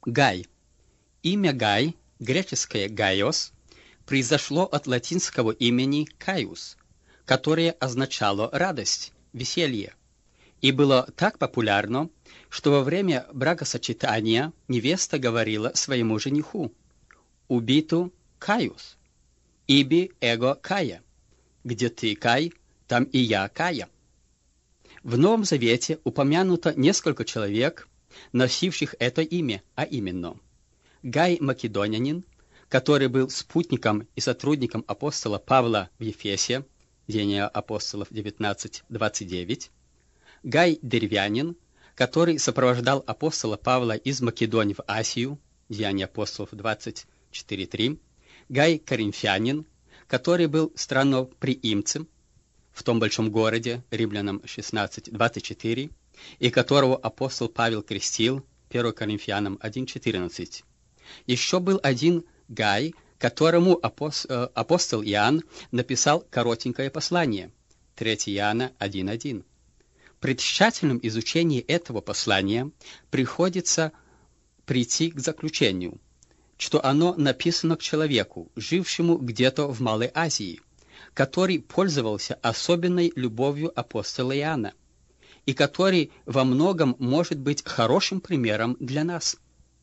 Гай. Имя Гай, греческое «гайос», произошло от латинского имени «кaius», которое означало «радость», «веселье», и было так популярно, что во время бракосочетания невеста говорила своему жениху: «Убиту Кaius, иби эго Кая», где ты Кай, там и я Кая. В Новом Завете упомянуто несколько человек, носивших это имя, а именно Гай Македонянин, который был спутником и сотрудником апостола Павла в Ефесе, Деяния апостолов 19:29, Гай Деревянин, который сопровождал апостола Павла из Македонии в Асию, Деяния апостолов 24:3, Гай Коринфянин, который был странноприимцем в том большом городе, Римлянам 16:24, и которого апостол Павел крестил, 1 Коринфянам 1:14. Еще был один Гай, которому апостол Иоанн написал коротенькое послание, 3 Иоанна 1:1. При тщательном изучении этого послания приходится прийти к заключению, что оно написано к человеку, жившему где-то в Малой Азии, который пользовался особенной любовью апостола Иоанна, и который во многом может быть хорошим примером для нас.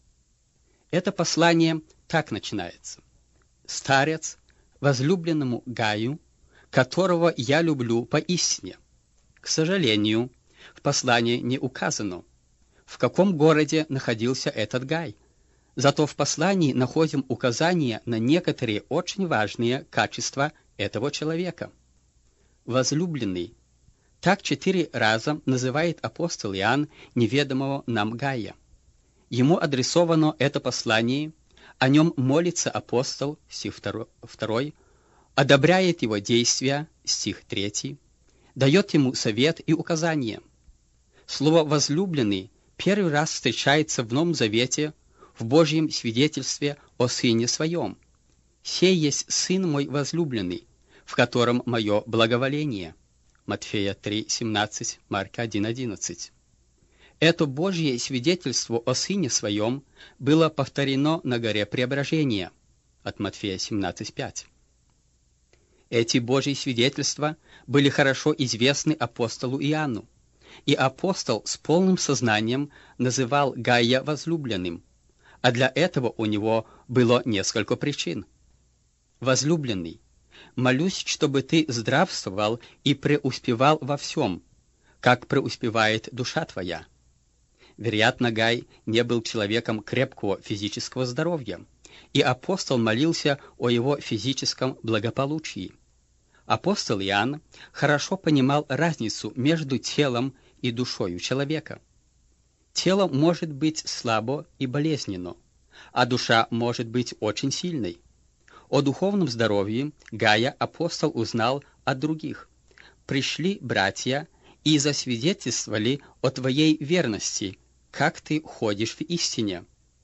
Это послание так начинается: «Старец, возлюбленному Гаю, которого я люблю поистине». К сожалению, в послании не указано, в каком городе находился этот Гай. Зато в послании находим указания на некоторые очень важные качества этого человека. «Возлюбленный» — так 4 раза называет апостол Иоанн неведомого нам Гая. Ему адресовано это послание, о нем молится апостол, стих 2, одобряет его действия, стих 3, дает ему совет и указания. Слово «возлюбленный» первый раз встречается в Новом Завете в Божьем свидетельстве о Сыне Своем. «Сей есть Сын мой возлюбленный, в котором мое благоволение». Матфея 3:17, Марка 1:11. Это Божье свидетельство о Сыне Своем было повторено на горе Преображения от Матфея 17:5. Эти Божьи свидетельства были хорошо известны апостолу Иоанну, и апостол с полным сознанием называл Гая возлюбленным, а для этого у него было несколько причин. «Возлюбленный, молюсь, чтобы ты здравствовал и преуспевал во всем, как преуспевает душа твоя». Вероятно, Гай не был человеком крепкого физического здоровья, и апостол молился о его физическом благополучии. Апостол Иоанн хорошо понимал разницу между телом и душою человека. Тело может быть слабо и болезненно, а душа может быть очень сильной. О духовном здоровье Гая апостол узнал от других. «Пришли братья и засвидетельствовали о твоей верности, как ты ходишь в истине».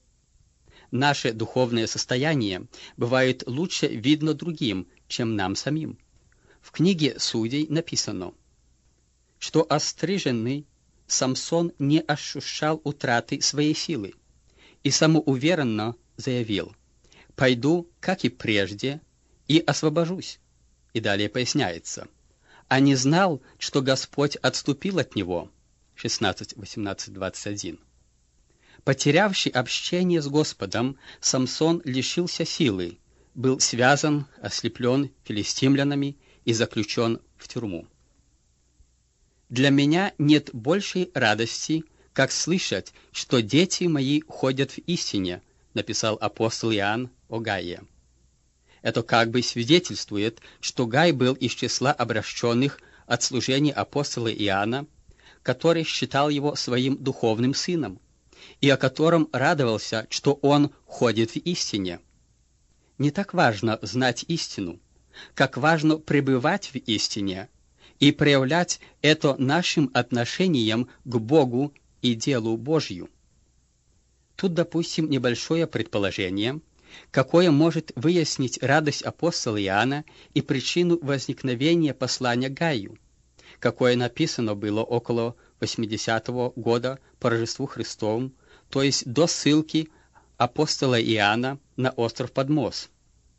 Наше духовное состояние бывает лучше видно другим, чем нам самим. В книге Судей написано, что остриженный Самсон не ощущал утраты своей силы и самоуверенно заявил: «Пойду, как и прежде, и освобожусь». И далее поясняется: «А не знал, что Господь отступил от него». 16:18-21. Потерявший общение с Господом, Самсон лишился силы, был связан, ослеплен филистимлянами и заключен в тюрьму. «Для меня нет большей радости, как слышать, что дети мои ходят в истине», написал апостол Иоанн о Гае. Это как бы свидетельствует, что Гай был из числа обращенных от служения апостола Иоанна, который считал его своим духовным сыном, и о котором радовался, что он ходит в истине. Не так важно знать истину, как важно пребывать в истине и проявлять это нашим отношением к Богу и делу Божью. Тут допустим небольшое предположение, какое может выяснить радость апостола Иоанна и причину возникновения послания Гаю, какое написано было около 80-го года по Рождеству Христовому, то есть до ссылки апостола Иоанна на остров Патмос,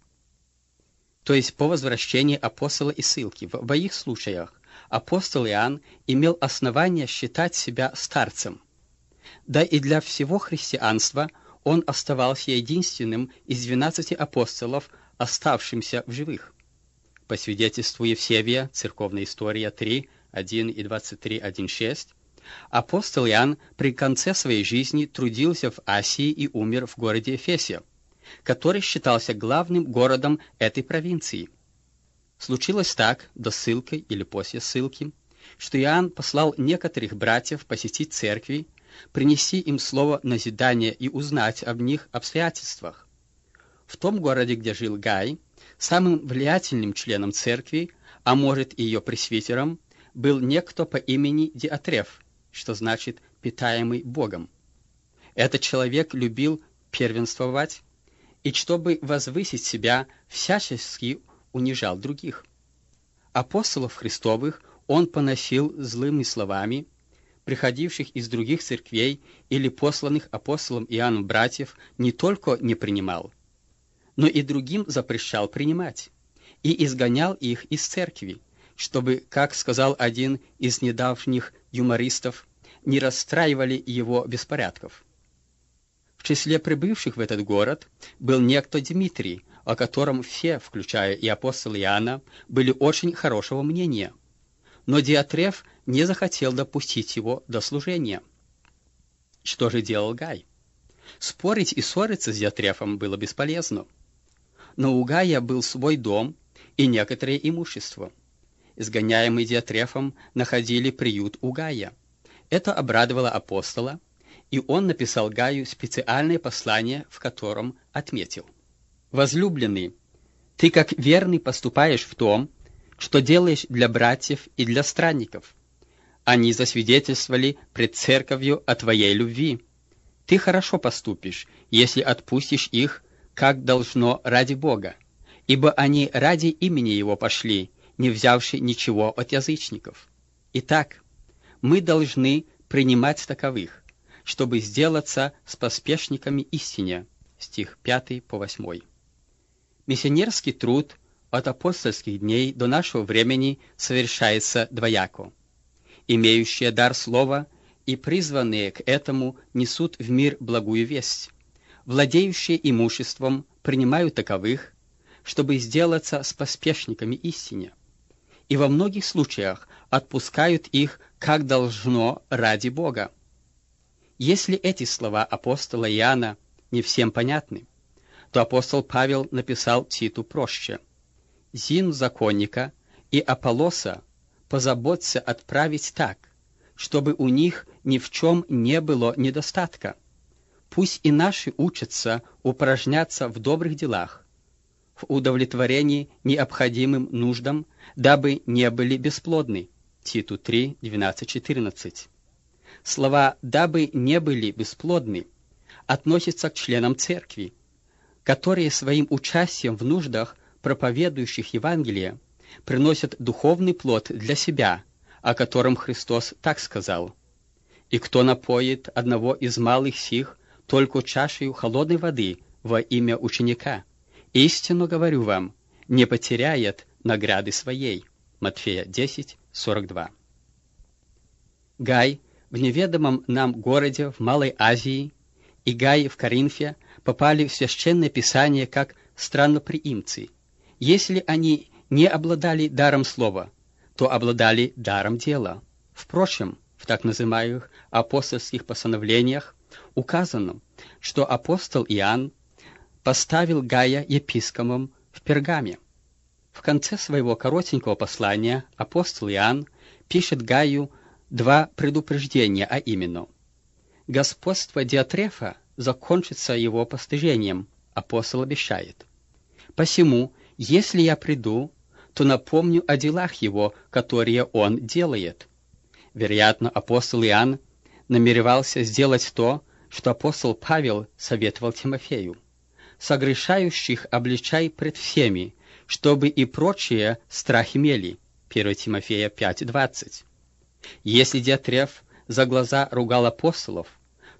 то есть по возвращении апостола из ссылки. В обоих случаях апостол Иоанн имел основание считать себя старцем. Да и для всего христианства он оставался единственным из 12 апостолов, оставшимся в живых. По свидетельству Евсевия, Церковная история 3, 1 и 23, 1, 6, апостол Иоанн при конце своей жизни трудился в Асии и умер в городе Эфесе, который считался главным городом этой провинции. Случилось так, до ссылки или после ссылки, что Иоанн послал некоторых братьев посетить церкви, принести им слово назидания и узнать об них обстоятельствах. В том городе, где жил Гай, самым влиятельным членом церкви, а может и ее пресвитером, был некто по имени Диатреф, что значит «питаемый Богом». Этот человек любил первенствовать, и чтобы возвысить себя, всячески унижал других. Апостолов Христовых он поносил злыми словами, приходивших из других церквей или посланных апостолом Иоанном братьев не только не принимал, но и другим запрещал принимать, и изгонял их из церкви, чтобы, как сказал один из недавних юмористов, не расстраивали его беспорядков. В числе прибывших в этот город был некто Дмитрий, о котором все, включая и апостола Иоанна, были очень хорошего мнения. Но Диатреф не захотел допустить его до служения. Что же делал Гай? Спорить и ссориться с Диатрефом было бесполезно. Но у Гая был свой дом и некоторое имущество. Изгоняемые Диатрефом находили приют у Гая. Это обрадовало апостола, и он написал Гаю специальное послание, в котором отметил: «Возлюбленный, ты как верный поступаешь в том, что делаешь для братьев и для странников. Они засвидетельствовали пред церковью о твоей любви. Ты хорошо поступишь, если отпустишь их, как должно, ради Бога, ибо они ради имени Его пошли, не взявши ничего от язычников. Итак, мы должны принимать таковых, чтобы сделаться с поспешниками истине». Стих 5 по 8. Миссионерский труд от апостольских дней до нашего времени совершается двояко. Имеющие дар слова и призванные к этому несут в мир благую весть. Владеющие имуществом принимают таковых, чтобы сделаться с поспешниками истине, и во многих случаях отпускают их, как должно, ради Бога. Если эти слова апостола Иоанна не всем понятны, то апостол Павел написал Титу проще: «Зину законника и Аполлоса позаботься отправить так, чтобы у них ни в чем не было недостатка. Пусть и наши учатся упражняться в добрых делах, в удовлетворении необходимым нуждам, дабы не были бесплодны». Титу 3, 12, 14. Слова «дабы не были бесплодны» относятся к членам церкви, которые своим участием в нуждах проповедующих Евангелие приносят духовный плод для себя, о котором Христос так сказал: «И кто напоит одного из малых сих только чашею холодной воды во имя ученика, истинно говорю вам, не потеряет награды своей». Матфея 10, 42. Гай в неведомом нам городе в Малой Азии и Гай в Коринфе попали в Священное Писание как странноприимцы. Если они не обладали даром слова, то обладали даром дела. Впрочем, в так называемых апостольских постановлениях указано, что апостол Иоанн поставил Гая епископом в Пергаме. В конце своего коротенького послания апостол Иоанн пишет Гаю два предупреждения, а именно: господство Диатрефа закончится его постыжением, апостол обещает. Посему, если я приду, то напомню о делах его, которые он делает. Вероятно, апостол Иоанн намеревался сделать то, что апостол Павел советовал Тимофею: согрешающих обличай пред всеми, чтобы и прочие страх имели. 1 Тимофея 5:20. Если Диатреф за глаза ругал апостолов,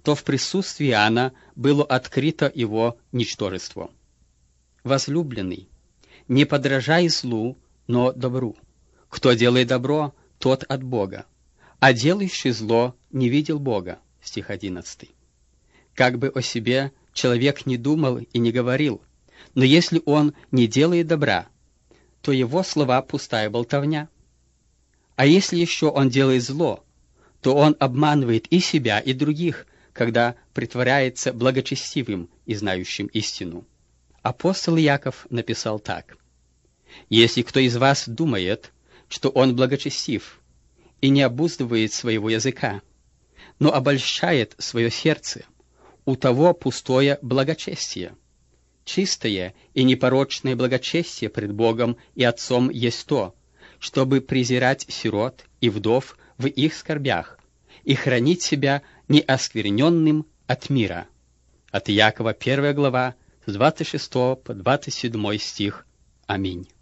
то в присутствии Иоанна было открыто его ничтожество. Возлюбленный, не подражай злу, но добру. Кто делает добро, тот от Бога, а делающий зло не видел Бога. Стих 11. Как бы о себе человек не думал и не говорил, но если он не делает добра, то его слова пустая болтовня. А если еще он делает зло, то он обманывает и себя, и других, когда притворяется благочестивым и знающим истину. Апостол Яков написал так: «Если кто из вас думает, что он благочестив, и не обуздывает своего языка, но обольщает свое сердце, у того пустое благочестие. Чистое и непорочное благочестие пред Богом и Отцом есть то, чтобы презирать сирот и вдов в их скорбях и хранить себя неоскверненным от мира». От Якова 1 глава, с 26 по 27 стих. Аминь.